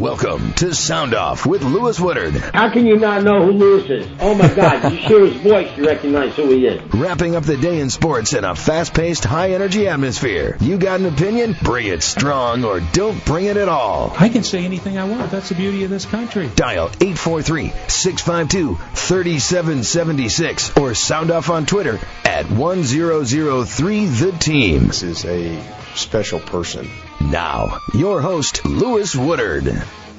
Welcome to Sound Off with Louis Woodard. How can you not know who Louis is? Oh my God, you hear his voice, you recognize who he is. Wrapping up the day in sports in a fast-paced, high-energy atmosphere. You got an opinion? Bring it strong or don't bring it at all. I can say anything I want. That's the beauty of this country. Dial 843-652-3776 or sound off on Twitter at 1003-THE-TEAM. This is a special person. Now, your host, Louis Woodard.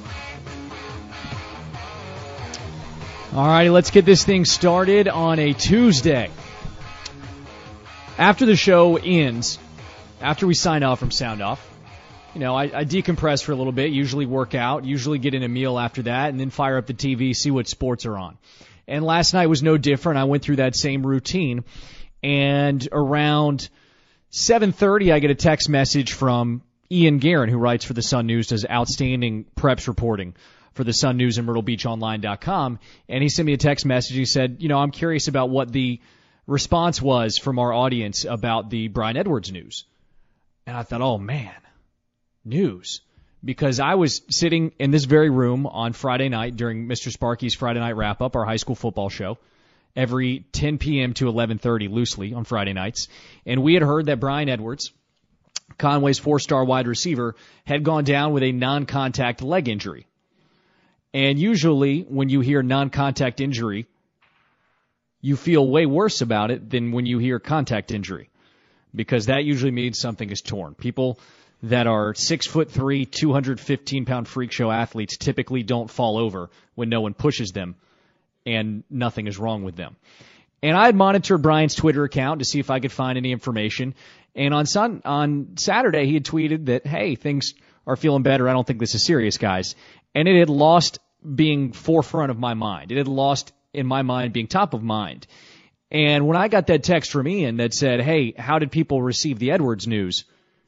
All right, let's get this thing started on a Tuesday. After the show ends, after we sign off from Sound Off, you know, I decompress for a little bit, usually work out, usually get in a meal after that, and then fire up the TV, see what sports are on. And last night was no different. I went through that same routine, and around 7:30, I get a text message from Ian Guerin, who writes for the Sun News, does outstanding preps reporting for the Sun News and MyrtleBeachOnline.com, and he sent me a text message. He said, you know, I'm curious about what the response was from our audience about the Bryan Edwards news. And I thought, oh man, news. Because I was sitting in this very room on Friday night during Mr. Sparky's Friday Night Wrap-Up, our high school football show, every 10 p.m. to 11:30 loosely on Friday nights, and we had heard that Bryan Edwards, Conway's 4-star wide receiver, had gone down with a non-contact leg injury. And usually when you hear non-contact injury, you feel way worse about it than when you hear contact injury, because that usually means something is torn. People that are 6'3", 215-pound freak show athletes typically don't fall over when no one pushes them and nothing is wrong with them. And I had monitored Bryan's Twitter account to see if I could find any information. And on Saturday, he had tweeted that, hey, things are feeling better. I don't think this is serious, guys. And it had lost being forefront of my mind. It had lost, in my mind, being top of mind. And when I got that text from Ian that said, hey, how did people receive the Edwards news?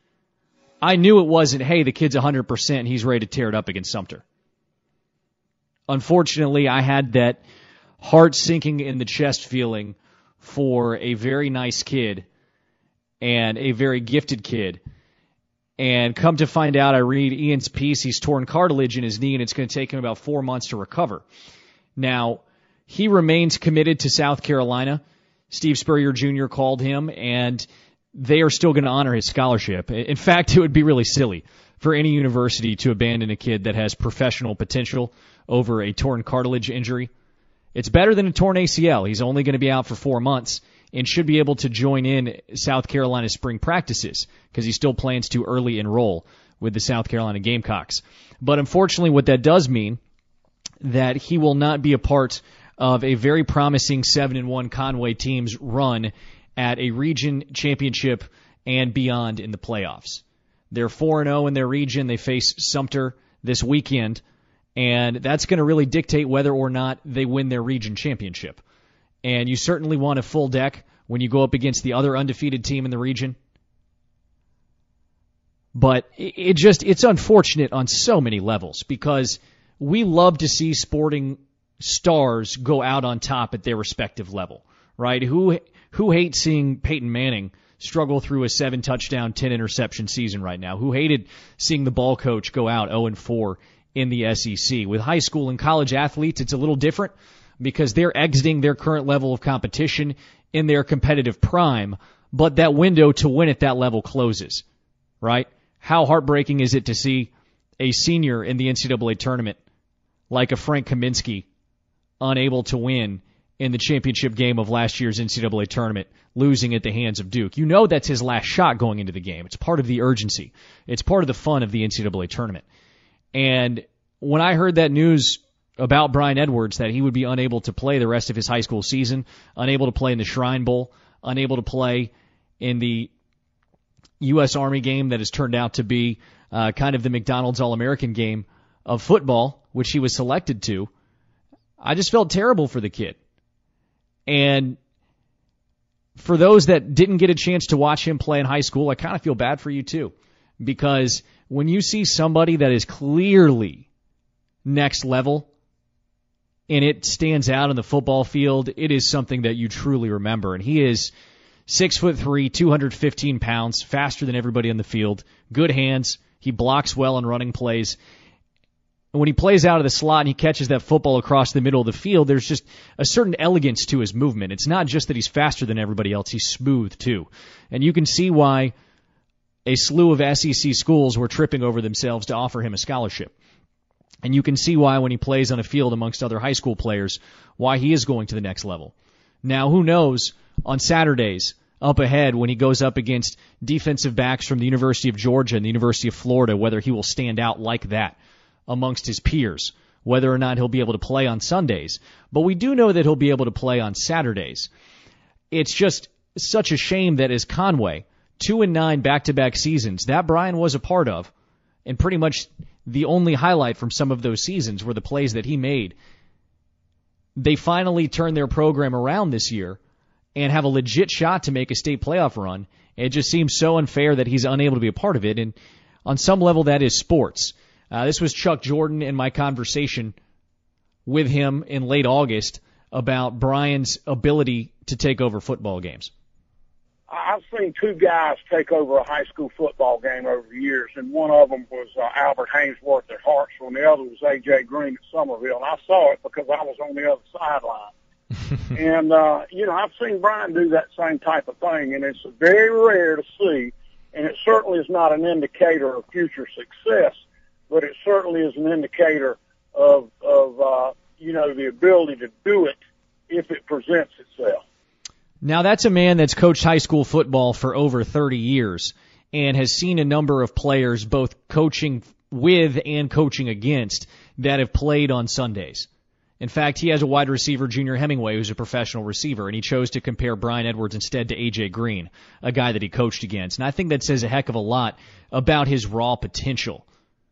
I knew it wasn't, hey, the kid's 100%, he's ready to tear it up against Sumter. Unfortunately, I had that heart sinking in the chest feeling for a very nice kid and a very gifted kid. And come to find out, I read Ian's piece, he's torn cartilage in his knee, and it's going to take him about 4 months to recover. Now, he remains committed to South Carolina. Steve Spurrier Jr. called him, and they are still going to honor his scholarship. In fact, it would be really silly for any university to abandon a kid that has professional potential over a torn cartilage injury. It's better than a torn ACL. He's only going to be out for 4 months and should be able to join in South Carolina's spring practices because he still plans to early enroll with the South Carolina Gamecocks. But unfortunately, what that does mean that he will not be a part of a very promising 7-1 Conway team's run at a region championship and beyond in the playoffs. They're 4-0 in their region. They face Sumter this weekend, and that's going to really dictate whether or not they win their region championship. And you certainly want a full deck when you go up against the other undefeated team in the region. But it's unfortunate on so many levels because we love to see sporting stars go out on top at their respective level, right? Who hates seeing Peyton Manning struggle through a 7-touchdown, 10-interception season right now? Who hated seeing the ball coach go out 0-4 in the SEC? With high school and college athletes, it's a little different because they're exiting their current level of competition in their competitive prime, but that window to win at that level closes, right? How heartbreaking is it to see a senior in the NCAA tournament like a Frank Kaminsky unable to win in the championship game of last year's NCAA tournament, losing at the hands of Duke? You know that's his last shot going into the game. It's part of the urgency. It's part of the fun of the NCAA tournament. And when I heard that news about Bryan Edwards, that he would be unable to play the rest of his high school season, unable to play in the Shrine Bowl, unable to play in the U.S. Army game that has turned out to be kind of the McDonald's All-American game of football, which he was selected to, I just felt terrible for the kid. And for those that didn't get a chance to watch him play in high school, I kind of feel bad for you too. Because when you see somebody that is clearly next level and it stands out on the football field, it is something that you truly remember. And he is 6'3", 215 pounds, faster than everybody on the field, good hands. He blocks well on running plays. And when he plays out of the slot and he catches that football across the middle of the field, there's just a certain elegance to his movement. It's not just that he's faster than everybody else, he's smooth too. And you can see why a slew of SEC schools were tripping over themselves to offer him a scholarship. And you can see why when he plays on a field amongst other high school players, why he is going to the next level. Now, who knows on Saturdays up ahead when he goes up against defensive backs from the University of Georgia and the University of Florida, whether he will stand out like that amongst his peers, whether or not he'll be able to play on Sundays. But we do know that he'll be able to play on Saturdays. It's just such a shame that as Conway, 2-9 back-to-back seasons, that Brian was a part of, and pretty much the only highlight from some of those seasons were the plays that he made. They finally turned their program around this year and have a legit shot to make a state playoff run. It just seems so unfair that he's unable to be a part of it, and on some level that is sports. This was Chuck Jordan in my conversation with him in late August about Brian's ability to take over football games. I've seen two guys take over a high school football game over the years, and one of them was Albert Hainsworth at Hartsville, and the other was A.J. Green at Somerville. And I saw it because I was on the other sideline. And, I've seen Brian do that same type of thing, and it's very rare to see, and it certainly is not an indicator of future success, but it certainly is an indicator of the ability to do it if it presents itself. Now, that's a man that's coached high school football for over 30 years and has seen a number of players, both coaching with and coaching against, that have played on Sundays. In fact, he has a wide receiver, Junior Hemingway, who's a professional receiver, and he chose to compare Brian Edwards instead to A.J. Green, a guy that he coached against. And I think that says a heck of a lot about his raw potential.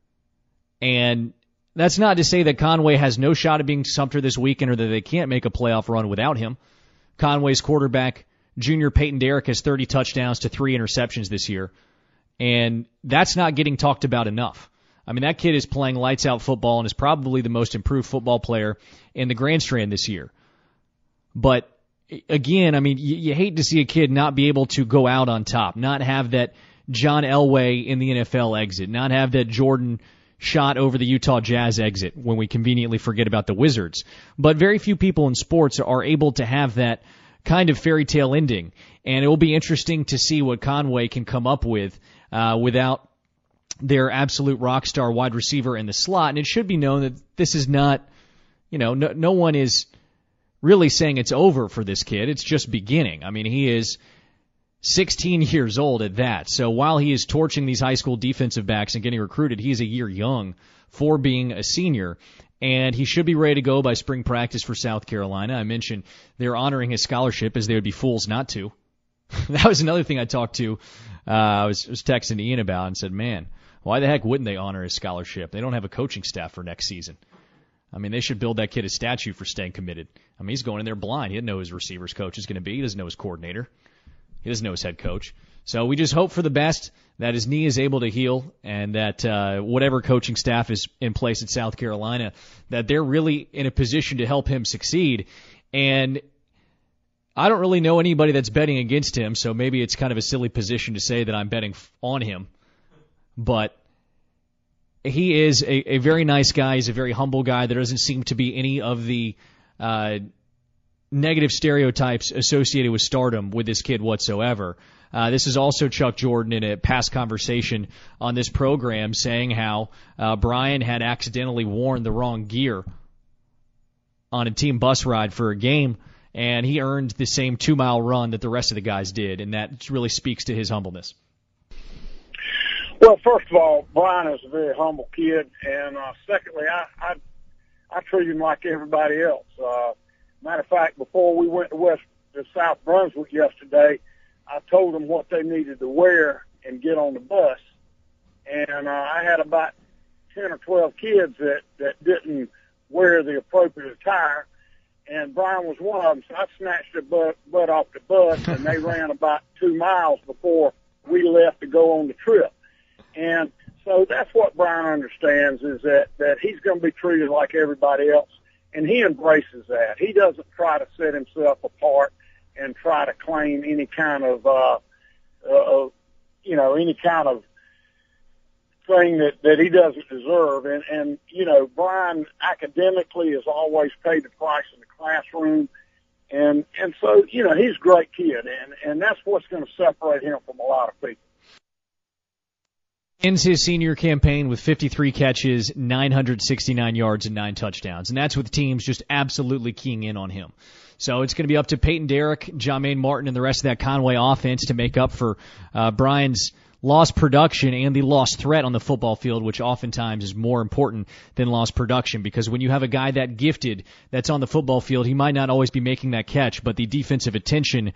And that's not to say that Conway has no shot at being Sumter this weekend or that they can't make a playoff run without him. Conway's quarterback, Junior Peyton Derrick, has 30 touchdowns to 3 interceptions this year, and that's not getting talked about enough. I mean, that kid is playing lights-out football and is probably the most improved football player in the Grand Strand this year. But, again, I mean, you hate to see a kid not be able to go out on top, not have that John Elway in the NFL exit, not have that Jordan shot over the Utah Jazz exit when we conveniently forget about the Wizards. But very few people in sports are able to have that kind of fairy tale ending. And it will be interesting to see what Conway can come up with without their absolute rock star wide receiver in the slot. And it should be known that this is not, no one is really saying it's over for this kid. It's just beginning. I mean, he is 16 years old at that. So while he is torching these high school defensive backs and getting recruited, he's a year young for being a senior. And he should be ready to go by spring practice for South Carolina. I mentioned they're honoring his scholarship, as they would be fools not to. That was another thing I talked to. I was texting to Ian about and said, man, why the heck wouldn't they honor his scholarship? They don't have a coaching staff for next season. I mean, they should build that kid a statue for staying committed. I mean, he's going in there blind. He doesn't know who his receivers coach is going to be. He doesn't know his coordinator. He doesn't know his head coach. So we just hope for the best, that his knee is able to heal, and that whatever coaching staff is in place at South Carolina, that they're really in a position to help him succeed. And I don't really know anybody that's betting against him, so maybe it's kind of a silly position to say that I'm betting on him. But he is a very nice guy. He's a very humble guy. There doesn't seem to be any of the negative stereotypes associated with stardom with this kid whatsoever. This is also Chuck Jordan in a past conversation on this program saying how Brian had accidentally worn the wrong gear on a team bus ride for a game, and he earned the same 2-mile run that the rest of the guys did, and that really speaks to his humbleness. Well, first of all, Brian is a very humble kid, and secondly, I treat him like everybody else. Matter of fact, before we went to South Brunswick yesterday, I told them what they needed to wear and get on the bus. And I had about 10 or 12 kids that didn't wear the appropriate attire. And Brian was one of them. So I snatched their butt off the bus, and they ran about 2 miles before we left to go on the trip. And so that's what Brian understands, is that he's going to be treated like everybody else. And he embraces that. He doesn't try to set himself apart and try to claim any kind of thing that he doesn't deserve. And, you know, Brian academically has always paid the price in the classroom. And so, you know, he's a great kid, and that's what's going to separate him from a lot of people. Ends his senior campaign with 53 catches, 969 yards, and 9 touchdowns. And that's with teams just absolutely keying in on him. So it's going to be up to Peyton Derrick, Jermaine Martin, and the rest of that Conway offense to make up for Brian's lost production and the lost threat on the football field, which oftentimes is more important than lost production, because when you have a guy that gifted that's on the football field, he might not always be making that catch, but the defensive attention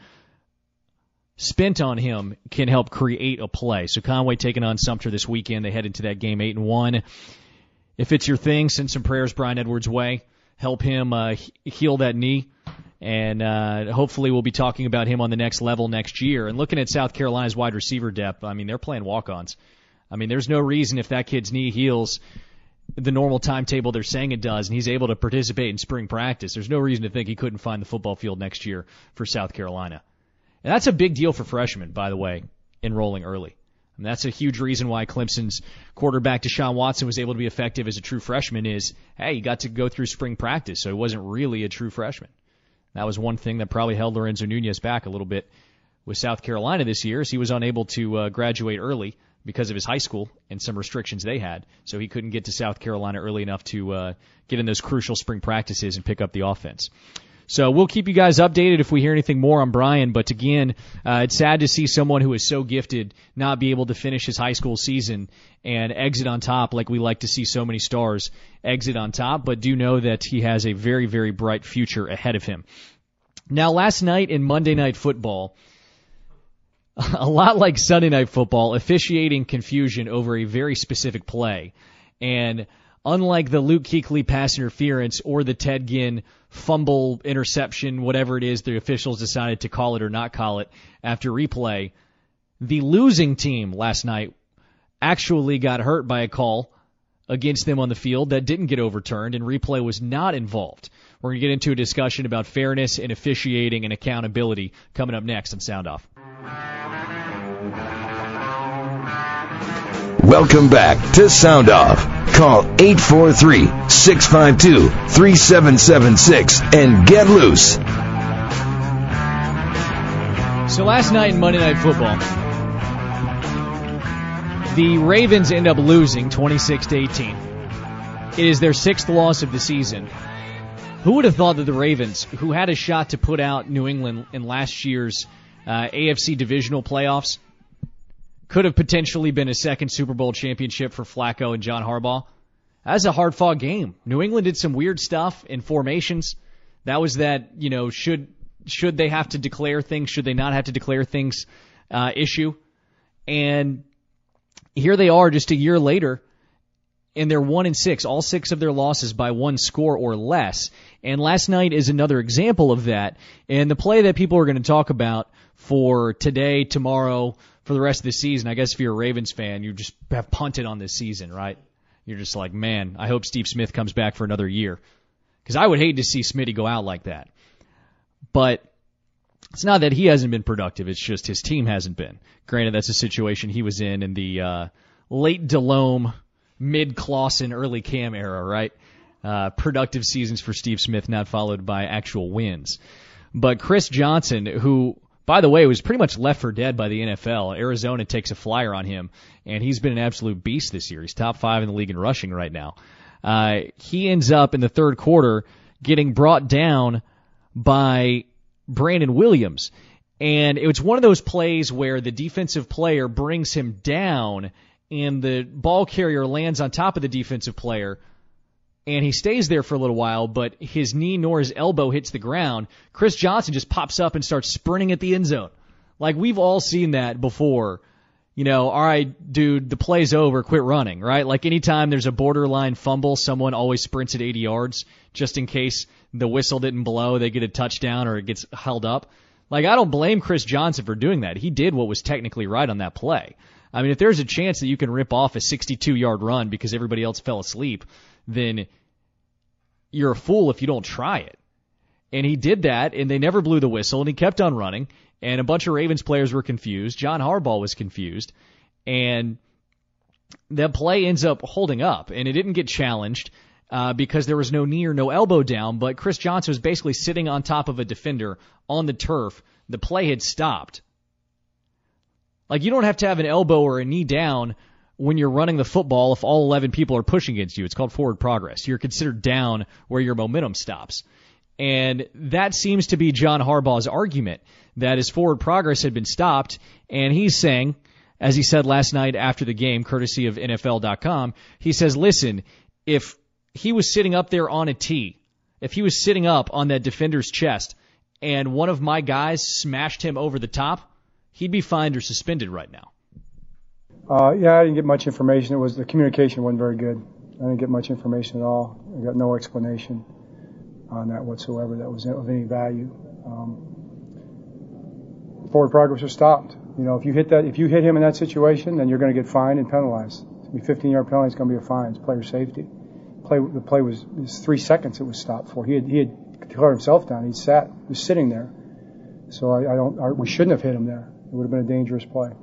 spent on him can help create a play. So Conway taking on Sumter this weekend. They head into that game 8-1. If it's your thing, send some prayers Brian Edwards' way. Help him heal that knee. And hopefully we'll be talking about him on the next level next year. And looking at South Carolina's wide receiver depth, I mean, they're playing walk-ons. I mean, there's no reason if that kid's knee heals the normal timetable they're saying it does, and he's able to participate in spring practice, there's no reason to think he couldn't find the football field next year for South Carolina. And that's a big deal for freshmen, by the way, enrolling early. And that's a huge reason why Clemson's quarterback Deshaun Watson was able to be effective as a true freshman is, hey, he got to go through spring practice, so he wasn't really a true freshman. That was one thing that probably held Lorenzo Nunez back a little bit with South Carolina this year, is he was unable to graduate early because of his high school and some restrictions they had, so he couldn't get to South Carolina early enough to get in those crucial spring practices and pick up the offense. So we'll keep you guys updated if we hear anything more on Brian, but again, it's sad to see someone who is so gifted not be able to finish his high school season and exit on top like we like to see so many stars exit on top, but do know that he has a very, very bright future ahead of him. Now, last night in Monday Night Football, a lot like Sunday Night Football, officiating confusion over a very specific play. And unlike the Luke Kuechly pass interference or the Ted Ginn fumble interception, whatever it is the officials decided to call it or not call it after replay, the losing team last night actually got hurt by a call against them on the field that didn't get overturned, and replay was not involved. We're going to get into a discussion about fairness and officiating and accountability coming up next on Sound Off. Welcome back to Sound Off. Call 843-652-3776 and get loose. So last night in Monday Night Football, the Ravens end up losing 26-18. It is their 6th loss of the season. Who would have thought that the Ravens, who had a shot to put out New England in last year's AFC divisional playoffs, could have potentially been a second Super Bowl championship for Flacco and John Harbaugh? That's a hard-fought game. New England did some weird stuff in formations. That was that, you know, should they have to declare things, should they not have to declare things issue. And here they are just a year later, and they're 1-6, all 6 of their losses by 1 score or less. And last night is another example of that. And the play that people are going to talk about for today, tomorrow, for the rest of the season, I guess if you're a Ravens fan, you just have punted on this season, right? You're just like, man, I hope Steve Smith comes back for another year. Because I would hate to see Smitty go out like that. But it's not that he hasn't been productive, it's just his team hasn't been. Granted, that's a situation he was in the late Delhomme, mid-Clausen, early Cam era, right? Productive seasons for Steve Smith, not followed by actual wins. But Chris Johnson, who, by the way, was pretty much left for dead by the NFL. Arizona takes a flyer on him, and he's been an absolute beast this year. He's top 5 in the league in rushing right now. He ends up in the third quarter getting brought down by Brandon Williams. And it was one of those plays where the defensive player brings him down, and the ball carrier lands on top of the defensive player, and he stays there for a little while, but his knee nor his elbow hits the ground. Chris Johnson just pops up and starts sprinting at the end zone. Like, we've all seen that before. You know, all right, dude, the play's over, quit running, right? Like, anytime there's a borderline fumble, someone always sprints at 80 yards just in case the whistle didn't blow, they get a touchdown or it gets held up. Like, I don't blame Chris Johnson for doing that. He did what was technically right on that play. I mean, if there's a chance that you can rip off a 62-yard run because everybody else fell asleep, then you're a fool if you don't try it. And he did that, and they never blew the whistle, and he kept on running, and a bunch of Ravens players were confused. John Harbaugh was confused. And that play ends up holding up, and it didn't get challenged because there was no knee or no elbow down, but Chris Johnson was basically sitting on top of a defender on the turf. The play had stopped. Like, you don't have to have an elbow or a knee down when you're running the football if all 11 people are pushing against you. It's called forward progress. You're considered down where your momentum stops. And that seems to be John Harbaugh's argument, that his forward progress had been stopped, and he's saying, as he said last night after the game, courtesy of NFL.com, he says, listen, if he was sitting up there on a tee, if he was sitting up on that defender's chest, and one of my guys smashed him over the top, he'd be fined or suspended right now. Yeah, I didn't get much information. The communication wasn't very good. I didn't get much information at all. I got no explanation on that whatsoever that was of any value. Forward progress was stopped. You know, if you hit him in that situation, then you're going to get fined and penalized. It's going to be a 15-yard penalty. It's going to be a fine. It's player safety. The play was 3 seconds. It was stopped for. He had declared himself down. He was sitting there. So we shouldn't have hit him there. It would have been a dangerous play.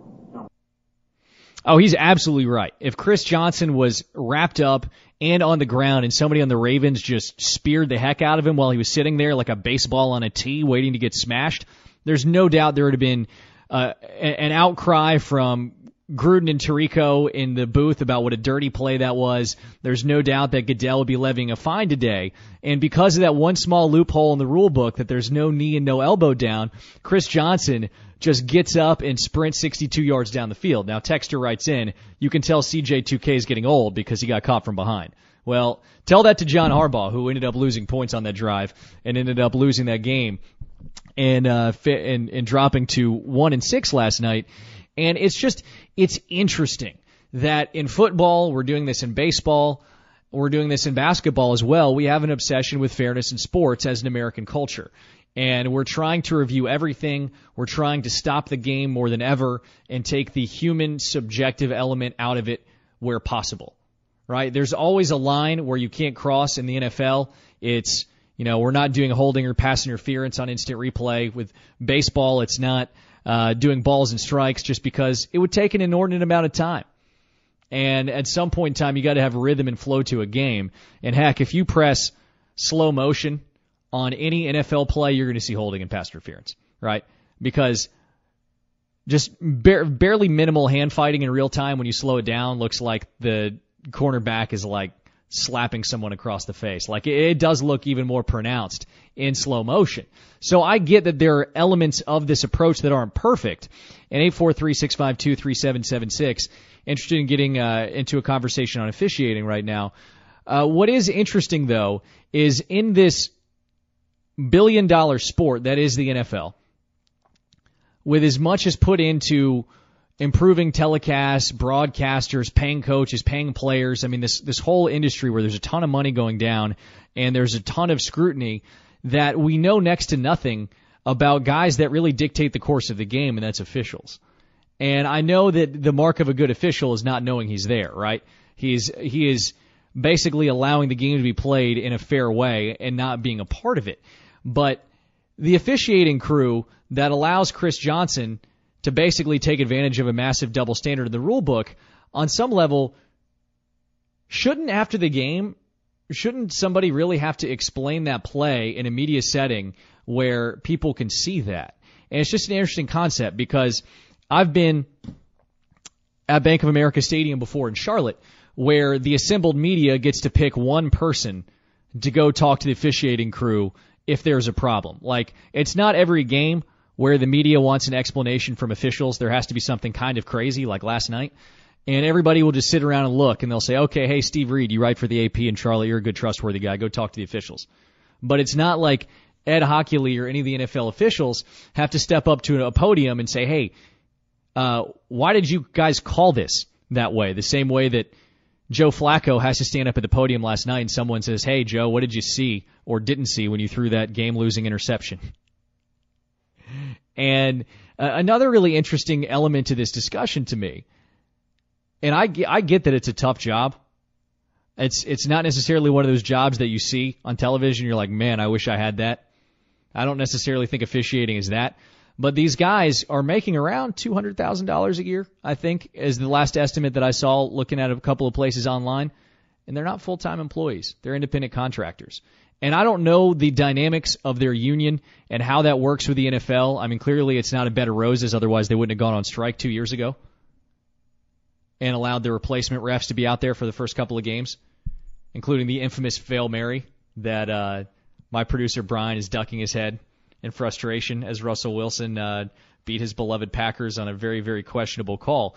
Oh, he's absolutely right. If Chris Johnson was wrapped up and on the ground and somebody on the Ravens just speared the heck out of him while he was sitting there like a baseball on a tee waiting to get smashed, there's no doubt there would have been an outcry from Gruden and Tirico in the booth about what a dirty play that was. There's no doubt that Goodell would be levying a fine today. And because of that one small loophole in the rule book that there's no knee and no elbow down, Chris Johnson just gets up and sprints 62 yards down the field. Now, Texter writes in, you can tell CJ2K is getting old because he got caught from behind. Well, tell that to John Harbaugh, who ended up losing points on that drive and ended up losing that game and dropping to 1-6 last night. And it's interesting that in football, we're doing this in baseball, we're doing this in basketball as well. We have an obsession with fairness in sports as an American culture. And we're trying to review everything. We're trying to stop the game more than ever and take the human subjective element out of it where possible, right? There's always a line where you can't cross in the NFL. It's, we're not doing holding or pass interference on instant replay. With baseball, it's not doing balls and strikes just because it would take an inordinate amount of time. And at some point in time, you got to have rhythm and flow to a game. And heck, if you press slow motion on any NFL play, you're going to see holding and pass interference, right? Because just barely minimal hand fighting in real time when you slow it down looks like the cornerback is like slapping someone across the face. Like it does look even more pronounced in slow motion. So I get that there are elements of this approach that aren't perfect. And 843-652-3776, interested in getting into a conversation on officiating right now. What is interesting, though, is in this billion-dollar sport that is the NFL, with as much as put into improving telecasts, broadcasters, paying coaches, paying players, I mean, this whole industry where there's a ton of money going down and there's a ton of scrutiny, that we know next to nothing about guys that really dictate the course of the game, and that's officials. And I know that the mark of a good official is not knowing he's there, right? He is basically allowing the game to be played in a fair way and not being a part of it. But the officiating crew that allows Chris Johnson to basically take advantage of a massive double standard in the rule book, on some level, shouldn't somebody really have to explain that play in a media setting where people can see that? And it's just an interesting concept because I've been at Bank of America Stadium before in Charlotte where the assembled media gets to pick one person to go talk to the officiating crew if there's a problem. Like, it's not every game where the media wants an explanation from officials. There has to be something kind of crazy like last night. And everybody will just sit around and look, and they'll say, okay, hey, Steve Reed, you write for the AP in Charlotte. You're a good, trustworthy guy. Go talk to the officials. But it's not like Ed Hockley or any of the NFL officials have to step up to a podium and say, hey, why did you guys call this that way? The same way that Joe Flacco has to stand up at the podium last night and someone says, hey, Joe, what did you see or didn't see when you threw that game-losing interception? And another really interesting element to this discussion to me, and I get that it's a tough job. It's not necessarily one of those jobs that you see on television. You're like, man, I wish I had that. I don't necessarily think officiating is that. But these guys are making around $200,000 a year, I think, is the last estimate that I saw looking at a couple of places online. And they're not full-time employees. They're independent contractors. And I don't know the dynamics of their union and how that works with the NFL. I mean, clearly it's not a bed of roses. Otherwise, they wouldn't have gone on strike 2 years ago and allowed the replacement refs to be out there for the first couple of games, including the infamous Hail Mary that my producer Brian is ducking his head in frustration as Russell Wilson beat his beloved Packers on a very, very questionable call.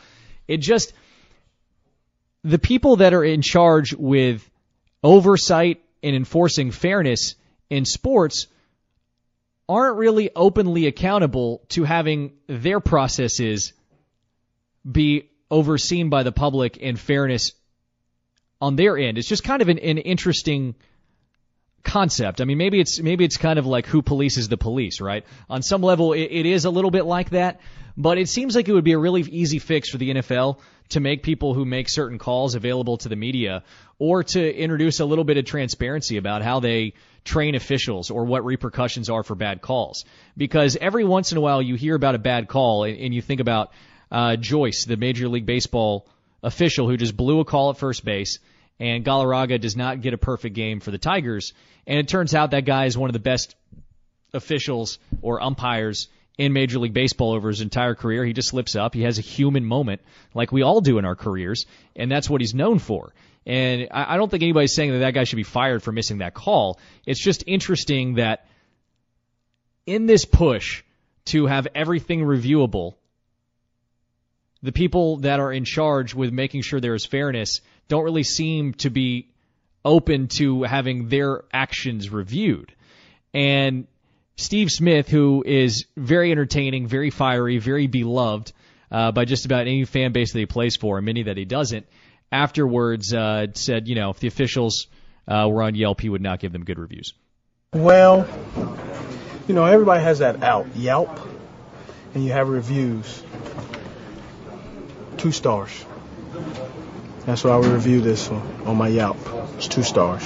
The people that are in charge with oversight and enforcing fairness in sports aren't really openly accountable to having their processes be overseen by the public and fairness on their end. It's just kind of an interesting concept. I mean, maybe it's kind of like who polices the police, right? On some level, it is a little bit like that, but it seems like it would be a really easy fix for the NFL to make people who make certain calls available to the media, or to introduce a little bit of transparency about how they train officials or what repercussions are for bad calls. Because every once in a while you hear about a bad call and you think about Joyce, the Major League Baseball official who just blew a call at first base, and Galarraga does not get a perfect game for the Tigers. And it turns out that guy is one of the best officials or umpires in Major League Baseball over his entire career. He just slips up. He has a human moment like we all do in our careers, and that's what he's known for. And I don't think anybody's saying that guy should be fired for missing that call. It's just interesting that in this push to have everything reviewable, the people that are in charge with making sure there is fairness don't really seem to be open to having their actions reviewed. And Steve Smith, who is very entertaining, very fiery, very beloved by just about any fan base that he plays for, and many that he doesn't, afterwards said, if the officials were on Yelp, he would not give them good reviews. Well, everybody has that out, Yelp, and you have reviews. 2 stars. That's why I would review this on my Yelp. It's 2 stars.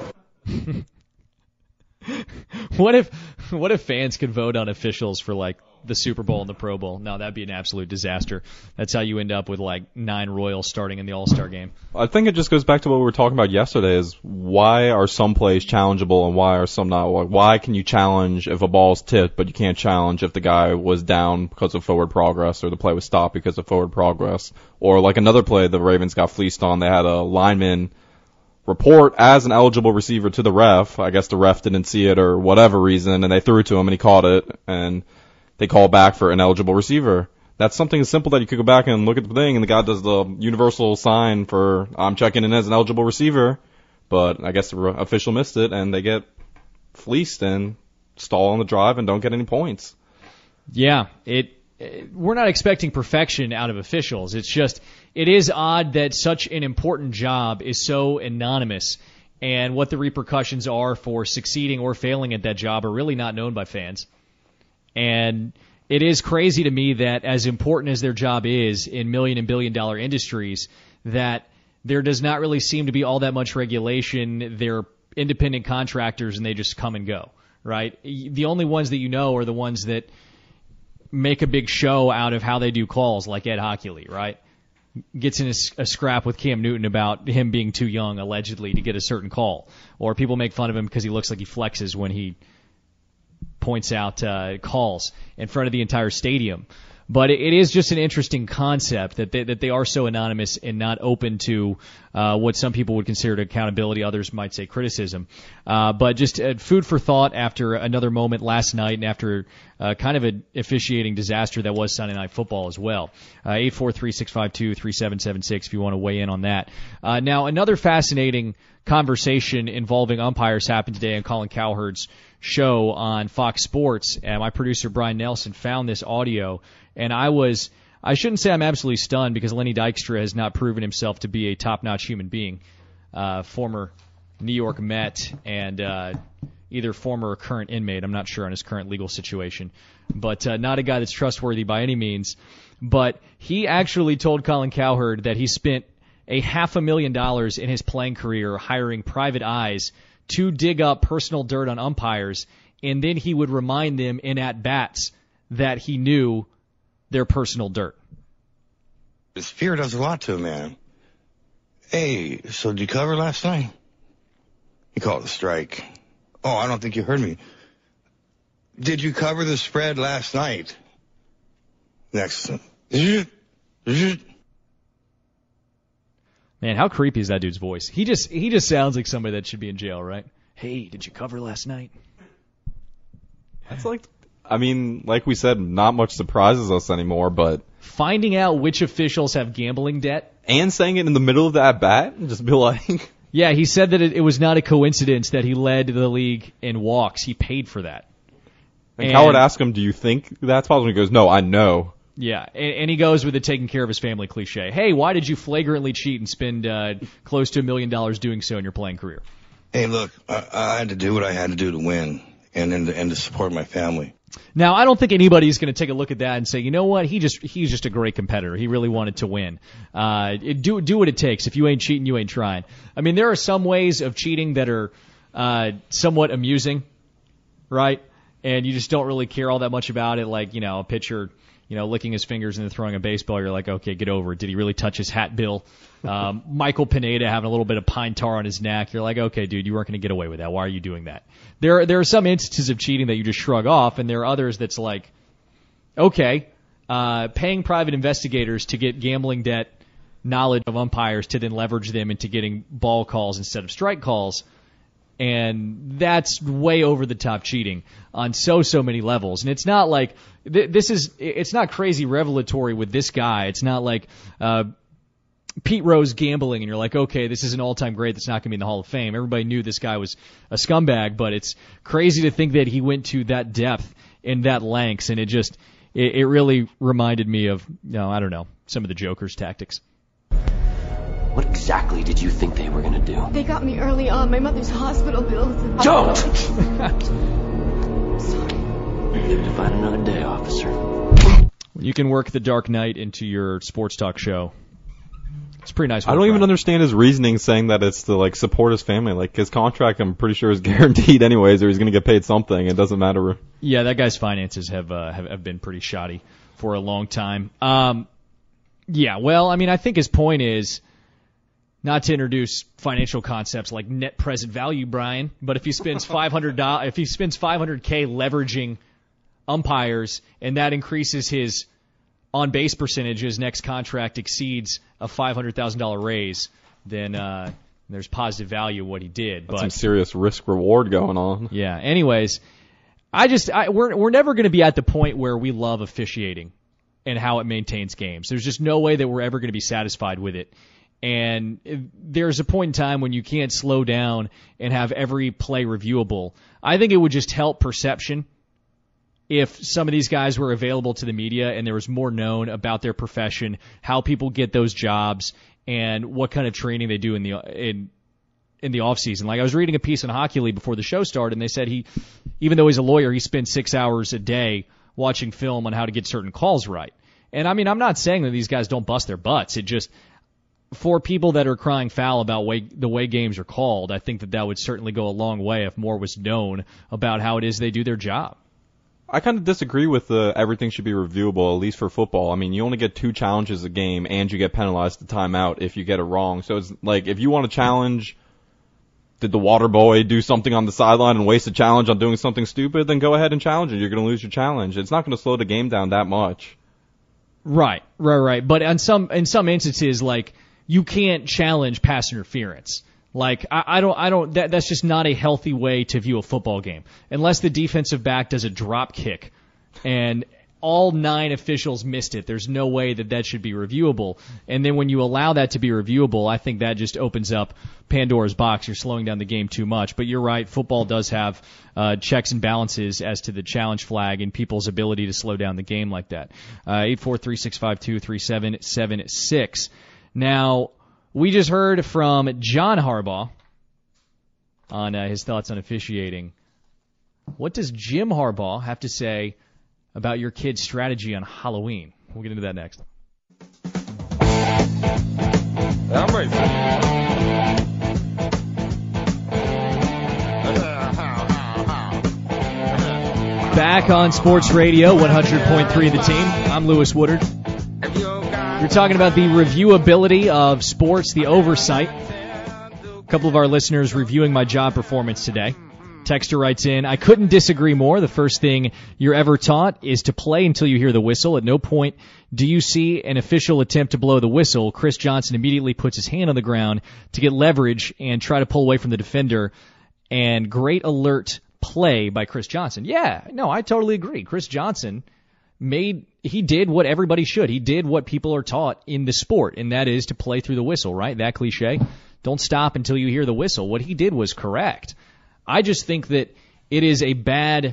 What if fans could vote on officials for like the Super Bowl and the Pro Bowl? No, that'd be an absolute disaster. That's how you end up with like 9 Royals starting in the All-Star game. I think it just goes back to what we were talking about yesterday, is why are some plays challengeable and why are some not? Like, why can you challenge if a ball's tipped, but you can't challenge if the guy was down because of forward progress or the play was stopped because of forward progress? Or like another play the Ravens got fleeced on, they had a lineman report as an eligible receiver to the ref. I guess the ref didn't see it or whatever reason, and they threw it to him and he caught it, and they call back for an eligible receiver. That's something simple that you could go back and look at the thing, and the guy does the universal sign for I'm checking in as an eligible receiver, but I guess the official missed it, and they get fleeced and stall on the drive and don't get any points. Yeah, we're not expecting perfection out of officials. It's just, it is odd that such an important job is so anonymous, and what the repercussions are for succeeding or failing at that job are really not known by fans. And it is crazy to me that as important as their job is in million and billion dollar industries, that there does not really seem to be all that much regulation. They're independent contractors and they just come and go, right? The only ones that you know are the ones that make a big show out of how they do calls, like Ed Hockley, right? Gets in a scrap with Cam Newton about him being too young, allegedly, to get a certain call. Or people make fun of him because he looks like he flexes when he points out calls in front of the entire stadium. But it is just an interesting concept that they are so anonymous and not open to what some people would consider accountability, others might say criticism. But just food for thought after another moment last night and after kind of an officiating disaster that was Sunday Night Football as well. 843-652-3776 if you want to weigh in on that. Now, another fascinating conversation involving umpires happened today on Colin Cowherd's show on Fox Sports. And my producer, Brian Nelson, found this audio. And I shouldn't say I'm absolutely stunned because Lenny Dykstra has not proven himself to be a top-notch human being. Former New York Met and either former or current inmate. I'm not sure on his current legal situation. But not a guy that's trustworthy by any means. But he actually told Colin Cowherd that he spent $500,000 in his playing career hiring private eyes to dig up personal dirt on umpires, and then he would remind them in at-bats that he knew their personal dirt. This fear does a lot to a man. Hey, so did you cover last night? He called it a strike. Oh, I don't think you heard me. Did you cover the spread last night? Next. Man, how creepy is that dude's voice? He just sounds like somebody that should be in jail, right? Hey, did you cover last night? That's like we said, not much surprises us anymore, but finding out which officials have gambling debt and saying it in the middle of the at-bat and just be like... Yeah, he said that it was not a coincidence that he led the league in walks. He paid for that. And Coward asked him, do you think that's possible? He goes, no, I know. Yeah, and he goes with the taking care of his family cliche. Hey, why did you flagrantly cheat and spend close to $1 million doing so in your playing career? Hey, look, I had to do what I had to do to win and to support my family. Now, I don't think anybody's going to take a look at that and say, you know what, he's just a great competitor. He really wanted to win. Do what it takes. If you ain't cheating, you ain't trying. I mean, there are some ways of cheating that are somewhat amusing, right? And you just don't really care all that much about it, like, a pitcher, licking his fingers and then throwing a baseball. You're like, okay, get over it. Did he really touch his hat bill? Michael Pineda having a little bit of pine tar on his neck. You're like, okay, dude, you weren't going to get away with that. Why are you doing that? There are some instances of cheating that you just shrug off, and there are others that's like, okay, paying private investigators to get gambling debt knowledge of umpires to then leverage them into getting ball calls instead of strike calls. And that's way over the top cheating on so many levels. And it's not like it's not crazy revelatory with this guy. It's not like Pete Rose gambling and you're like, okay, this is an all-time great that's not going to be in the Hall of Fame. Everybody knew this guy was a scumbag, but it's crazy to think that he went to that depth and that lengths, and it really reminded me of, I don't know, some of the Joker's tactics. What exactly did you think they were going to do? They got me early on. My mother's hospital bills. Don't! Sorry. Live to fight another day, officer. You can work the Dark Knight into your sports talk show. It's pretty nice. I don't even understand his reasoning saying that it's to support his family. Like, his contract, I'm pretty sure is guaranteed anyways, or he's going to get paid something. It doesn't matter. Yeah, that guy's finances have been pretty shoddy for a long time. Yeah, well, I mean, I think his point is not to introduce financial concepts like net present value, Brian, but if he spends $500, if he spends $500K leveraging umpires and that increases his on-base percentage, his next contract exceeds a $500,000 raise, then there's positive value of what he did. That's some serious risk-reward going on. Yeah. Anyways, we're never going to be at the point where we love officiating and how it maintains games. There's just no way that we're ever going to be satisfied with it. And there's a point in time when you can't slow down and have every play reviewable. I think it would just help perception if some of these guys were available to the media and there was more known about their profession, how people get those jobs, and what kind of training they do in the off season. Like, I was reading a piece on Hockey League before the show started, and they said even though he's a lawyer, he spends 6 hours a day watching film on how to get certain calls right. And I mean, I'm not saying that these guys don't bust their butts. It just, for people that are crying foul about the way games are called, I think that would certainly go a long way if more was known about how it is they do their job. I kind of disagree with everything should be reviewable, at least for football. I mean, you only get 2 challenges a game, and you get penalized the timeout if you get it wrong. So it's like, if you want to challenge, did the water boy do something on the sideline and waste a challenge on doing something stupid, then go ahead and challenge it. You're going to lose your challenge. It's not going to slow the game down that much. Right. But in some instances, like, you can't challenge pass interference. Like, that's just not a healthy way to view a football game. Unless the defensive back does a drop kick and all 9 officials missed it, there's no way that should be reviewable. And then when you allow that to be reviewable, I think that just opens up Pandora's box. You're slowing down the game too much. But you're right, football does have checks and balances as to the challenge flag and people's ability to slow down the game like that. 843-652-3776. Now, we just heard from John Harbaugh on his thoughts on officiating. What does Jim Harbaugh have to say about your kid's strategy on Halloween? We'll get into that next. I'm ready. Back on Sports Radio, 100.3 The Team. I'm Lewis Woodard. We're talking about the reviewability of sports, the oversight. A couple of our listeners reviewing my job performance today. Texter writes in, I couldn't disagree more. The first thing you're ever taught is to play until you hear the whistle. At no point do you see an official attempt to blow the whistle. Chris Johnson immediately puts his hand on the ground to get leverage and try to pull away from the defender. And great alert play by Chris Johnson. Yeah, no, I totally agree. Chris Johnson he did what everybody should. He did what people are taught in the sport, and that is to play through the whistle, right? That cliche. Don't stop until you hear the whistle. What he did was correct. I just think that it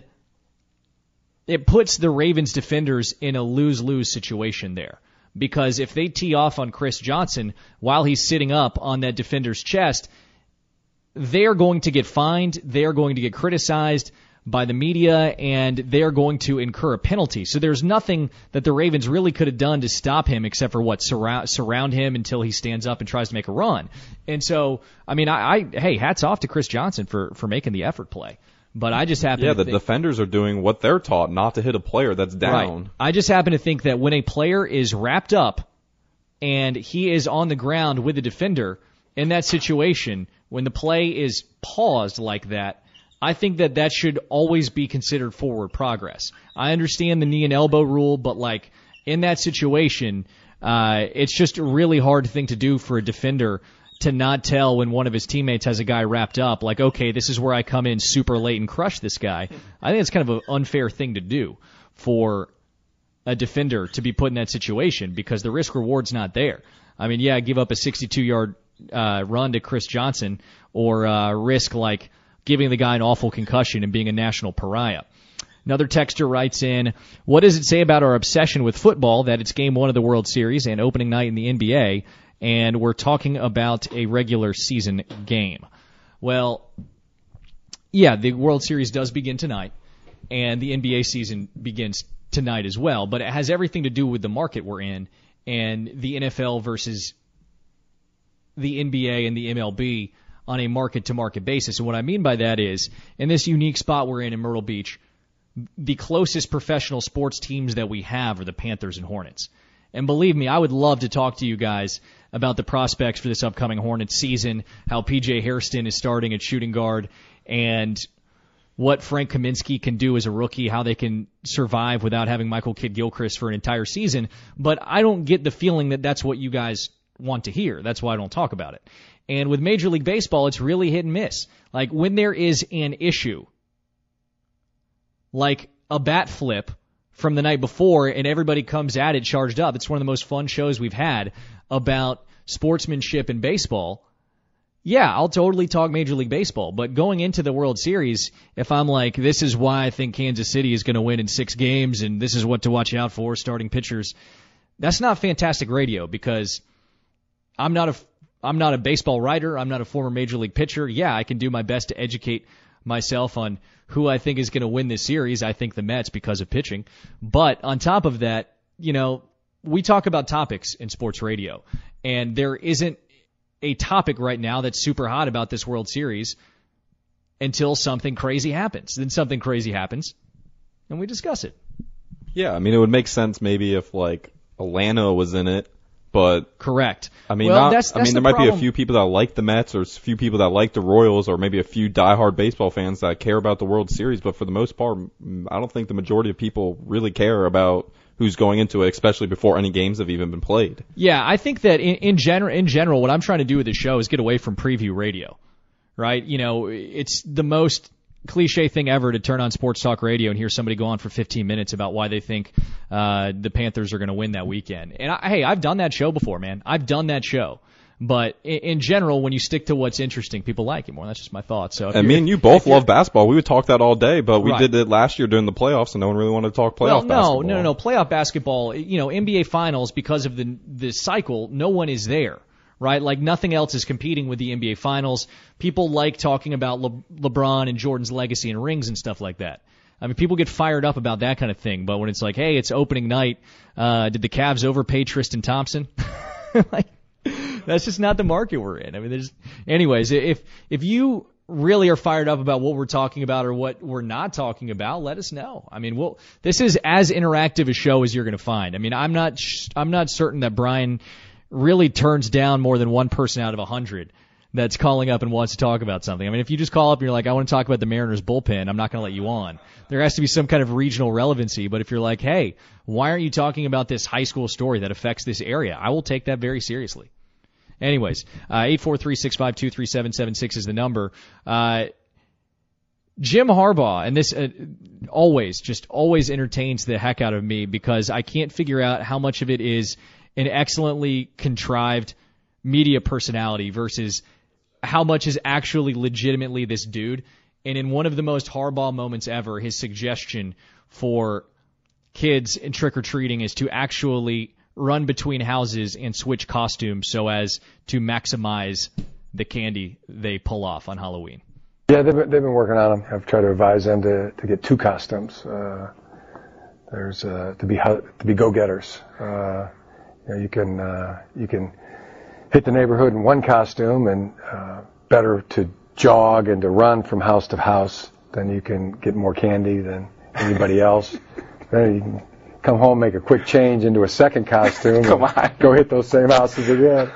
puts the Ravens defenders in a lose-lose situation there. Because if they tee off on Chris Johnson while he's sitting up on that defender's chest, they are going to get fined, they are going to get criticized by the media, and they are going to incur a penalty. So there's nothing that the Ravens really could have done to stop him except for surround him until he stands up and tries to make a run. And so, I mean, hey, hats off to Chris Johnson for making the effort play. But I just happen to think... defenders are doing what they're taught, not to hit a player that's down. Right. I just happen to think that when a player is wrapped up and he is on the ground with the defender, in that situation, when the play is paused like that, I think that should always be considered forward progress. I understand the knee and elbow rule, but like in that situation, it's just a really hard thing to do for a defender to not tell when one of his teammates has a guy wrapped up, like, okay, this is where I come in super late and crush this guy. I think it's kind of an unfair thing to do for a defender to be put in that situation because the risk reward's not there. I mean, yeah, give up a 62-yard run to Chris Johnson or risk like giving the guy an awful concussion and being a national pariah. Another texter writes in, what does it say about our obsession with football that it's game one of the World Series and opening night in the NBA, and we're talking about a regular season game? Well, yeah, the World Series does begin tonight, and the NBA season begins tonight as well, but it has everything to do with the market we're in and the NFL versus the NBA and the MLB on a market-to-market basis. And what I mean by that is, in this unique spot we're in Myrtle Beach, the closest professional sports teams that we have are the Panthers and Hornets. And believe me, I would love to talk to you guys about the prospects for this upcoming Hornets season, how P.J. Hairston is starting at shooting guard, and what Frank Kaminsky can do as a rookie, how they can survive without having Michael Kidd-Gilchrist for an entire season. But I don't get the feeling that that's what you guys want to hear. That's why I don't talk about it. And with Major League Baseball, it's really hit and miss. Like, when there is an issue, like a bat flip from the night before, and everybody comes at it charged up, it's one of the most fun shows we've had about sportsmanship in baseball. Yeah, I'll totally talk Major League Baseball. But going into the World Series, if I'm like, this is why I think Kansas City is going to win in 6 games, and this is what to watch out for, starting pitchers, that's not fantastic radio, because I'm not a baseball writer. I'm not a former Major League pitcher. Yeah, I can do my best to educate myself on who I think is going to win this series. I think the Mets because of pitching. But on top of that, you know, we talk about topics in sports radio, and there isn't a topic right now that's super hot about this World Series until something crazy happens. Then something crazy happens, and we discuss it. Yeah, I mean, it would make sense maybe if, like, Atlanta was in it. But correct. I mean, well, there might be a few people that like the Mets, or a few people that like the Royals, or maybe a few diehard baseball fans that care about the World Series. But for the most part, I don't think the majority of people really care about who's going into it, especially before any games have even been played. Yeah, I think that in general, what I'm trying to do with the show is get away from preview radio, right? You know, it's the most cliche thing ever to turn on sports talk radio and hear somebody go on for 15 minutes about why they think the Panthers are going to win that weekend. And I've done that show before, man. I've done that show. But in general, when you stick to what's interesting, people like it more. That's just my thoughts. So, and me and you both love basketball. We would talk that all day, but we did it last year during the playoffs, and no one really wanted to talk playoff basketball. No. Playoff basketball, you know, NBA Finals, because of the cycle, no one is there. Right? Like, nothing else is competing with the NBA Finals. People like talking about LeBron and Jordan's legacy and rings and stuff like that. I mean, people get fired up about that kind of thing, but when it's like, hey, it's opening night, did the Cavs overpay Tristan Thompson? Like, that's just not the market we're in. I mean, anyways, if you really are fired up about what we're talking about or what we're not talking about, let us know. I mean, this is as interactive a show as you're going to find. I mean, I'm not certain that Brian really turns down more than one person out of 100 that's calling up and wants to talk about something. I mean, if you just call up and you're like, I want to talk about the Mariners bullpen, I'm not going to let you on. There has to be some kind of regional relevancy. But if you're like, hey, why aren't you talking about this high school story that affects this area? I will take that very seriously. Anyways, 843-652-3776 is the number. Jim Harbaugh, and this always entertains the heck out of me because I can't figure out how much of it is an excellently contrived media personality versus how much is actually legitimately this dude. And in one of the most Harbaugh moments ever, his suggestion for kids in trick-or-treating is to actually run between houses and switch costumes so as to maximize the candy they pull off on Halloween. Yeah, they've been working on them. I've tried to advise them to get 2 costumes. There's to be go-getters. You can hit the neighborhood in 1 costume, and better to jog and to run from house to house than you can get more candy than anybody else. Then you can come home, make a quick change into a 2nd costume, go hit those same houses again.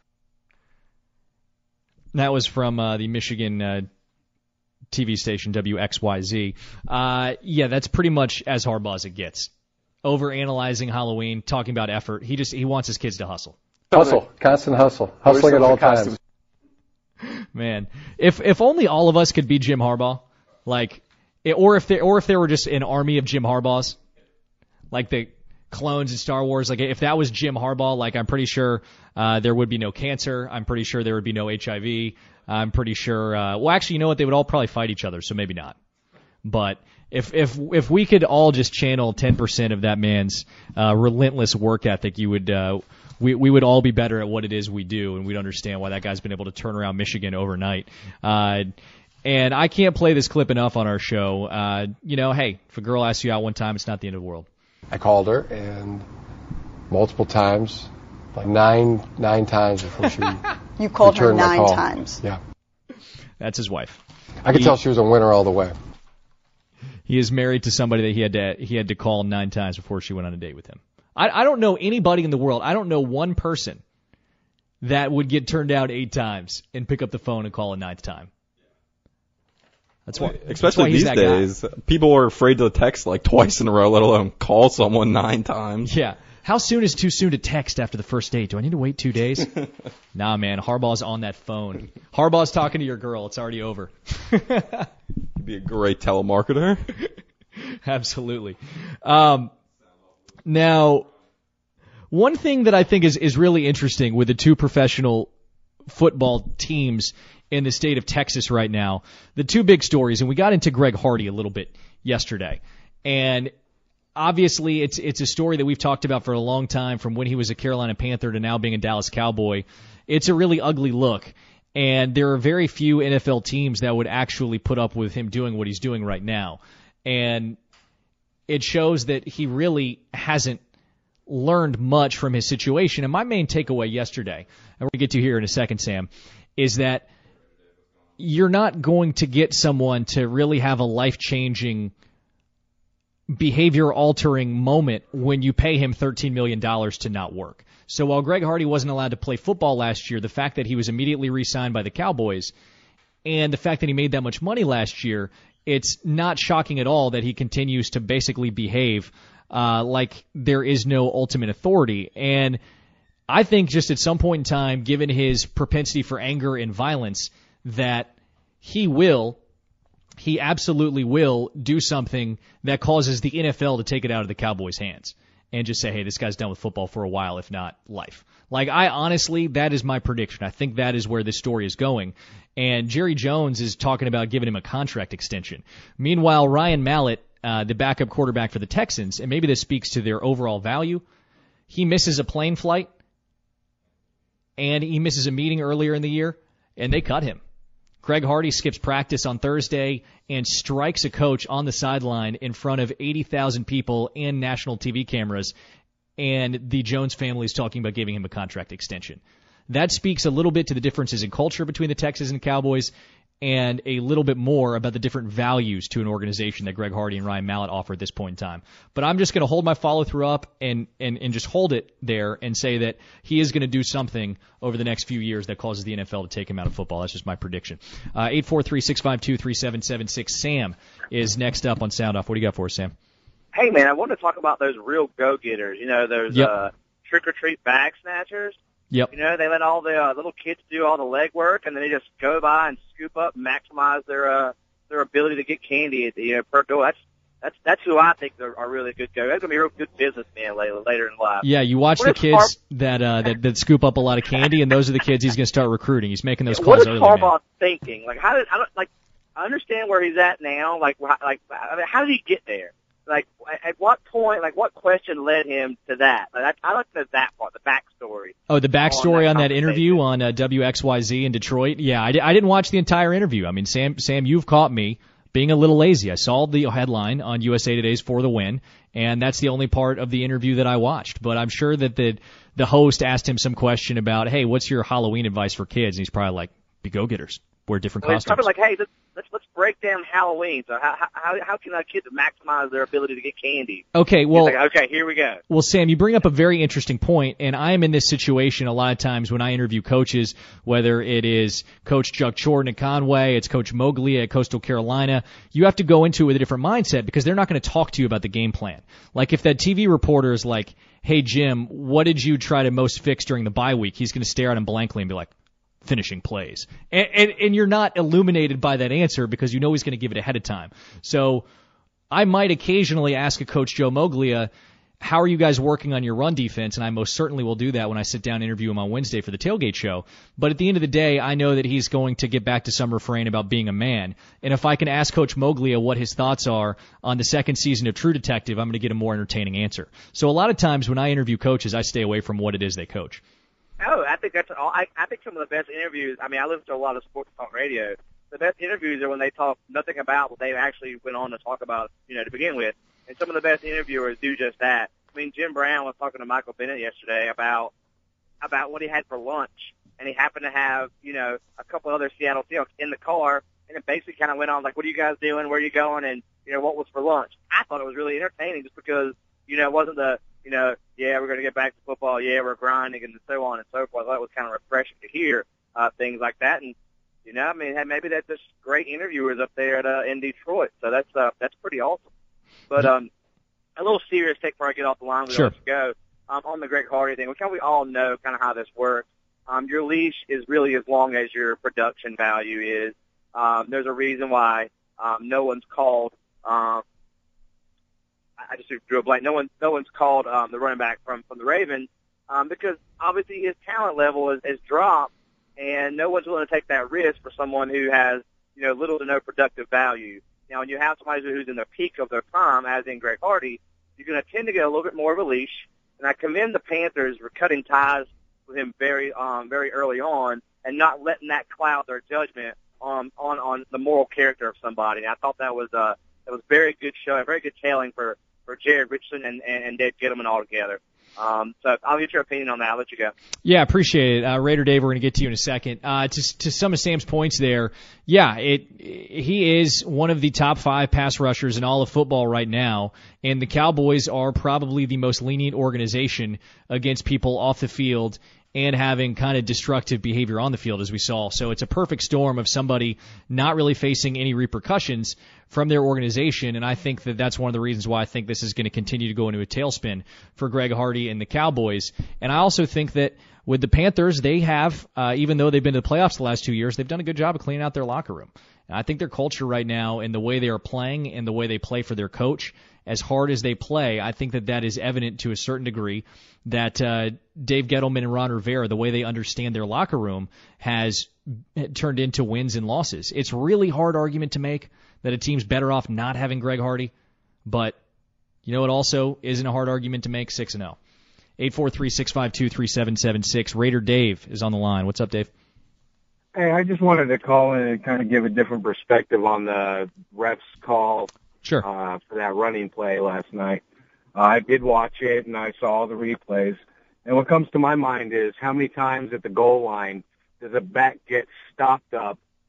That was from the Michigan TV station WXYZ. Yeah, that's pretty much as Harbaugh as it gets. Overanalyzing Halloween, talking about effort. He wants his kids to hustle. Hustle, constant hustle, hustling at all times. Man, if only all of us could be Jim Harbaugh, or if there were just an army of Jim Harbaughs, like the clones in Star Wars. Like if that was Jim Harbaugh, I'm pretty sure there would be no cancer. I'm pretty sure there would be no HIV. I'm pretty sure. Well, actually, you know what? They would all probably fight each other, so maybe not. But if we could all just channel 10% of that man's relentless work ethic, you would. We would all be better at what it is we do, and we'd understand why that guy's been able to turn around Michigan overnight. And I can't play this clip enough on our show. Hey, if a girl asks you out one time, it's not the end of the world. I called her, and multiple times, like nine times before she You called her 9 call. times? Yeah. That's his wife. I could tell she was a winner all the way. He is married to somebody that he had to call 9 times before she went on a date with him. I don't know anybody in the world. I don't know one person that would get turned down 8 times and pick up the phone and call a 9th time. That's why. Especially these days, people are afraid to text twice in a row, let alone call someone 9 times. Yeah. How soon is too soon to text after the first date? Do I need to wait 2 days? Nah, man. Harbaugh's on that phone. Harbaugh's talking to your girl. It's already over. You'd be a great telemarketer. Absolutely. Now, one thing that I think is really interesting with the 2 professional football teams in the state of Texas right now, the 2 big stories, and we got into Greg Hardy a little bit yesterday, and obviously it's a story that we've talked about for a long time, from when he was a Carolina Panther to now being a Dallas Cowboy. It's a really ugly look, and there are very few NFL teams that would actually put up with him doing what he's doing right now, and it shows that he really hasn't learned much from his situation. And my main takeaway yesterday, and we're going to get to here in a second, Sam, is that you're not going to get someone to really have a life-changing, behavior-altering moment when you pay him $13 million to not work. So while Greg Hardy wasn't allowed to play football last year, the fact that he was immediately re-signed by the Cowboys and the fact that he made that much money last year, it's not shocking at all that he continues to basically behave like there is no ultimate authority. And I think just at some point in time, given his propensity for anger and violence, that he absolutely will do something that causes the NFL to take it out of the Cowboys' hands and just say, hey, this guy's done with football for a while, if not life. That is my prediction. I think that is where this story is going. And Jerry Jones is talking about giving him a contract extension. Meanwhile, Ryan Mallett, the backup quarterback for the Texans, and maybe this speaks to their overall value, he misses a plane flight and he misses a meeting earlier in the year, and they cut him. Greg Hardy skips practice on Thursday and strikes a coach on the sideline in front of 80,000 people and national TV cameras, and the Jones family is talking about giving him a contract extension. That speaks a little bit to the differences in culture between the Texans and Cowboys, and a little bit more about the different values to an organization that Greg Hardy and Ryan Mallett offer at this point in time. But I'm just going to hold my follow-through up and just hold it there and say that he is going to do something over the next few years that causes the NFL to take him out of football. That's just my prediction. 843-652-3776. Sam is next up on Sound Off. What do you got for us, Sam? Hey, man, I wanted to talk about those real go-getters. You know, those trick-or-treat bag snatchers. Yep. You know, they let all the little kids do all the legwork, and then they just go by and scoop up and maximize their ability to get candy per door. That's who I think are really good go. That's gonna be a real good businessman later in life. Yeah, you watch the kids that scoop up a lot of candy, and those are the kids he's gonna start recruiting. He's making those calls early. What is Harbaugh thinking? Like, I understand where he's at now. Like, how did he get there? Like, at what point, what question led him to that? Like, I looked at that part, the backstory. Oh, the backstory on that interview on WXYZ in Detroit? Yeah, I didn't watch the entire interview. I mean, Sam, you've caught me being a little lazy. I saw the headline on USA Today's For the Win, and that's the only part of the interview that I watched. But I'm sure that the host asked him some question about, hey, what's your Halloween advice for kids? And he's probably like, be go-getters. Wear different costumes. It's probably like, hey, let's break down Halloween. So how can our kids maximize their ability to get candy? Okay, well, like, okay, here we go. Well, Sam, you bring up a very interesting point, and I am in this situation a lot of times when I interview coaches, whether it is Coach Chuck Jordan at Conway, it's Coach Moglia at Coastal Carolina. You have to go into it with a different mindset because they're not going to talk to you about the game plan. Like if that TV reporter is like, hey, Jim, what did you try to most fix during the bye week? He's going to stare at him blankly and be like, finishing plays. And you're not illuminated by that answer because you know he's going to give it ahead of time. So I might occasionally ask a Coach Joe Moglia, how are you guys working on your run defense? And I most certainly will do that when I sit down and interview him on Wednesday for the Tailgate Show. But at the end of the day, I know that he's going to get back to some refrain about being a man. And if I can ask Coach Moglia what his thoughts are on the second season of True Detective, I'm going to get a more entertaining answer. So a lot of times when I interview coaches, I stay away from what it is they coach. Oh, I think that's all. I think some of the best interviews. I mean, I listen to a lot of sports talk radio. The best interviews are when they talk nothing about what they actually went on to talk about, to begin with. And some of the best interviewers do just that. I mean, Jim Brown was talking to Michael Bennett yesterday about what he had for lunch, and he happened to have, a couple other Seattle Seahawks in the car, and it basically kind of went on like, what are you guys doing? Where are you going? And what was for lunch? I thought it was really entertaining just because, it wasn't the yeah, we're going to get back to football. Yeah, we're grinding and so on and so forth. I thought it was kind of refreshing to hear things like that. And, maybe that's just great interviewers up there in Detroit. So that's pretty awesome. But a little serious take before I get off the line. We'll let you go. On the Greg Hardy thing, which we all know kind of how this works. Your leash is really as long as your production value is. There's a reason why no one's called I just drew a blank. No one's called the running back from the Ravens because obviously his talent level has dropped, and no one's willing to take that risk for someone who has little to no productive value. Now, when you have somebody who's in the peak of their prime, as in Greg Hardy, you're going to tend to get a little bit more of a leash. And I commend the Panthers for cutting ties with him very early on and not letting that cloud their judgment on the moral character of somebody. And I thought that was very good showing, very good tailing for Jared Richardson and Dave Gettleman all together. So I'll get your opinion on that. I'll let you go. Yeah, appreciate it. Raider Dave, we're going to get to you in a second. To some of Sam's points there, yeah, he is one of the top 5 pass rushers in all of football right now, and the Cowboys are probably the most lenient organization against people off the field and having kind of destructive behavior on the field, as we saw. So it's a perfect storm of somebody not really facing any repercussions from their organization, and I think that that's one of the reasons why I think this is going to continue to go into a tailspin for Greg Hardy and the Cowboys. And I also think that with the Panthers, they have, even though they've been to the playoffs the last 2 years, they've done a good job of cleaning out their locker room. And I think their culture right now and the way they are playing and the way they play for their coach, as hard as they play, I think that is evident to a certain degree that Dave Gettleman and Ron Rivera, the way they understand their locker room, has turned into wins and losses. It's a really hard argument to make that a team's better off not having Greg Hardy, but you know what also isn't a hard argument to make? 6-0. 843-652-3776. Raider Dave is on the line. What's up, Dave? Hey, I just wanted to call in and kind of give a different perspective on the ref's call for that running play last night. I did watch it, and I saw the replays. And what comes to my mind is how many times at the goal line does a back get stopped up for that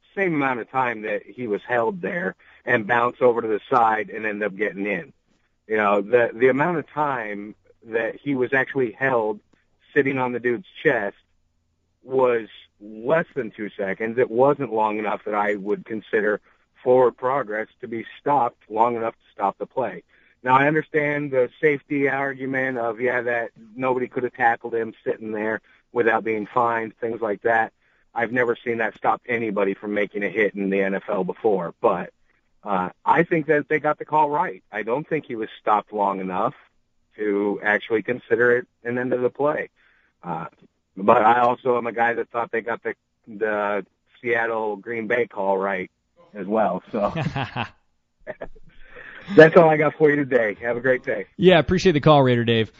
same amount of time that he was held there and bounce over to the side and end up getting in. You know, the amount of time that he was actually held sitting on the dude's chest was less than 2 seconds. It wasn't long enough that I would consider forward progress to be stopped long enough to stop the play. Now, I understand the safety argument of, that nobody could have tackled him sitting there without being fined, things like that. I've never seen that stop anybody from making a hit in the NFL before, but I think that they got the call right. I don't think he was stopped long enough to actually consider it an end of the play. But I also am a guy that thought they got the Seattle Green Bay call right as well. So that's all I got for you today. Have a great day. Yeah, appreciate the call, Raider Dave.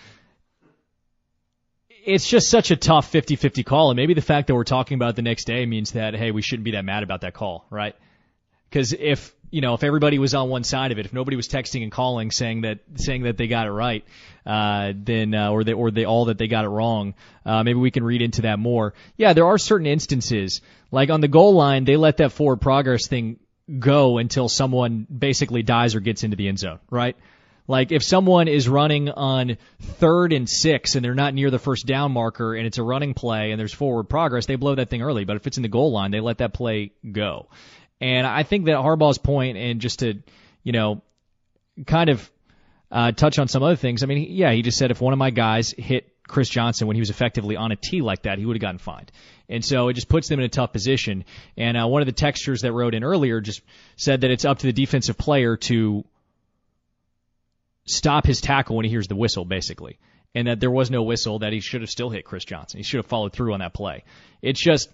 It's just such a tough 50-50 call, and maybe the fact that we're talking about it the next day means that, hey, we shouldn't be that mad about that call, right? Because if everybody was on one side of it, if nobody was texting and calling saying that they got it right, then or that they got it wrong, maybe we can read into that more. Yeah, there are certain instances, like on the goal line, they let that forward progress thing go until someone basically dies or gets into the end zone, right? Like if someone is running on 3rd and 6 and they're not near the first down marker and it's a running play and there's forward progress, they blow that thing early. But if it's in the goal line, they let that play go. And I think that Harbaugh's point, and just to, kind of touch on some other things, I mean, he just said if one of my guys hit Chris Johnson when he was effectively on a tee like that, he would have gotten fined. And so it just puts them in a tough position. And one of the textures that wrote in earlier just said that it's up to the defensive player to stop his tackle when he hears the whistle, basically. And that there was no whistle, that he should have still hit Chris Johnson. He should have followed through on that play. It's just,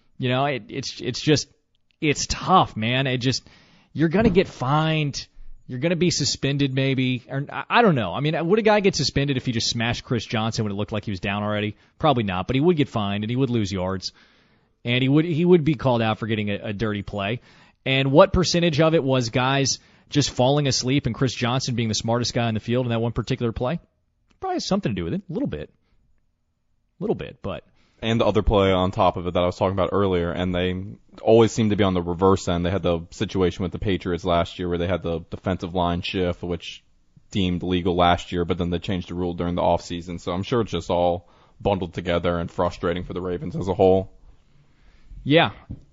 it's tough, man. You're going to get fined. You're going to be suspended maybe. Or, I don't know. I mean, would a guy get suspended if he just smashed Chris Johnson when it looked like he was down already? Probably not, but he would get fined and he would lose yards. And he would be called out for getting a dirty play. And what percentage of it was guys just falling asleep and Chris Johnson being the smartest guy in the field in that one particular play? Probably has something to do with it. A little bit, but... And the other play on top of it that I was talking about earlier, and they always seem to be on the reverse end. They had the situation with the Patriots last year where they had the defensive line shift, which deemed legal last year, but then they changed the rule during the offseason. So I'm sure it's just all bundled together and frustrating for the Ravens as a whole. Yeah.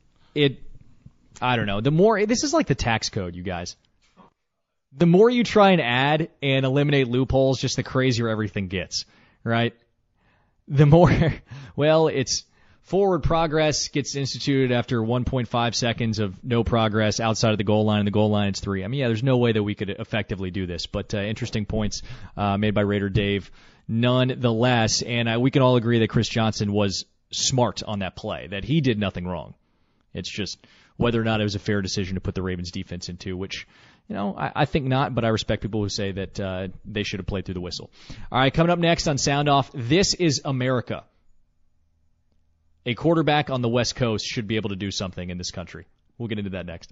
I don't know. This is like the tax code, you guys. The more you try and add and eliminate loopholes, just the crazier everything gets, right? The more, it's forward progress gets instituted after 1.5 seconds of no progress outside of the goal line, and the goal line is 3. I mean, there's no way that we could effectively do this, but interesting points made by Raider Dave nonetheless, and we can all agree that Chris Johnson was smart on that play, that he did nothing wrong. It's just whether or not it was a fair decision to put the Ravens defense into, which, I think not, but I respect people who say that they should have played through the whistle. All right, coming up next on Sound Off, This is America. A quarterback on the West Coast should be able to do something in this country. We'll get into that next.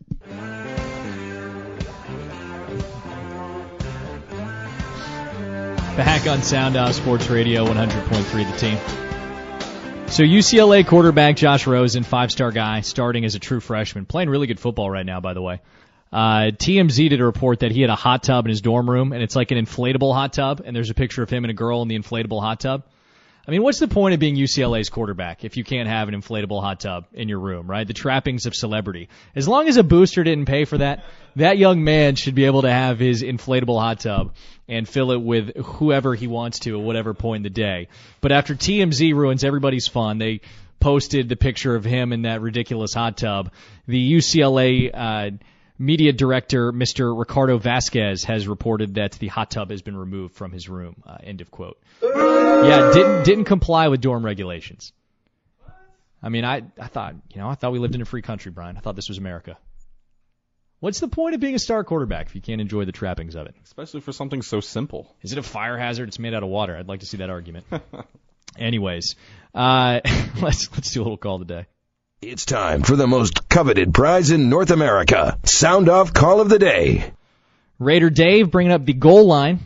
Back on Sound Off Sports Radio 100.3 The Team. So UCLA quarterback Josh Rosen, 5-star guy, starting as a true freshman, playing really good football right now, by the way. TMZ did a report that he had a hot tub in his dorm room, and it's like an inflatable hot tub, and there's a picture of him and a girl in the inflatable hot tub. I mean, what's the point of being UCLA's quarterback if you can't have an inflatable hot tub in your room, right? The trappings of celebrity. As long as a booster didn't pay for that, that young man should be able to have his inflatable hot tub and fill it with whoever he wants to at whatever point in the day. But after TMZ ruins everybody's fun, they posted the picture of him in that ridiculous hot tub. The UCLA media director, Mr. Ricardo Vasquez, has reported that the hot tub has been removed from his room. End of quote. Yeah, didn't comply with dorm regulations. I mean, I thought we lived in a free country, Brian. I thought this was America. What's the point of being a star quarterback if you can't enjoy the trappings of it? Especially for something so simple. Is it a fire hazard? It's made out of water. I'd like to see that argument. Anyways, let's do a little call today. It's time for the most coveted prize in North America. Sound Off Call of the Day. Raider Dave bringing up the goal line.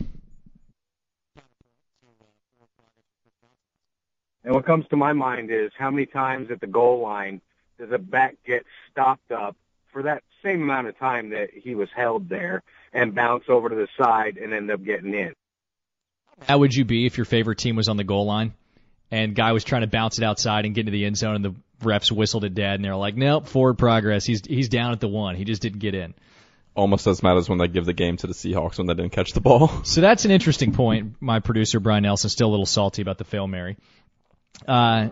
And what comes to my mind is how many times at the goal line does a back get stopped up for that same amount of time that he was held there and bounce over to the side and end up getting in? How would you be if your favorite team was on the goal line and guy was trying to bounce it outside and get into the end zone and the refs whistled it dead and they're like, nope, forward progress. He's down at the 1. He just didn't get in. Almost as mad as when they give the game to the Seahawks when they didn't catch the ball. So that's an interesting point. My producer, Brian Nelson, still a little salty about the Fail Mary. I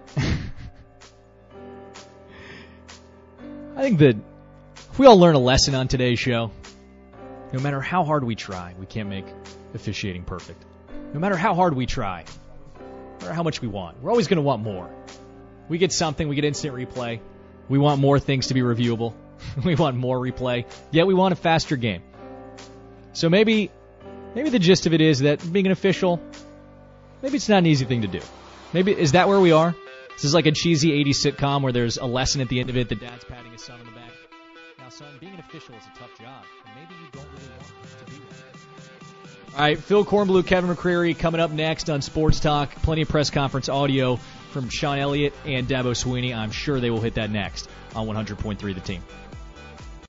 think that if we all learn a lesson on today's show, no matter how hard we try, we can't make officiating perfect. No matter how hard we try, no matter how much we want, we're always going to want more. We get something, we get instant replay. We want more things to be reviewable. We want more replay. Yet we want a faster game. So maybe the gist of it is that being an official, maybe it's not an easy thing to do. Maybe, is that where we are? This is like a cheesy 80s sitcom where there's a lesson at the end of it. The dad's patting his son on the back. Now, son, being an official is a tough job. And maybe you don't really want to be one. All right, Phil Kornblue, Kevin McCreary coming up next on Sports Talk. Plenty of press conference audio from Sean Elliott and Dabo Swinney. I'm sure they will hit that next on 100.3 The Team.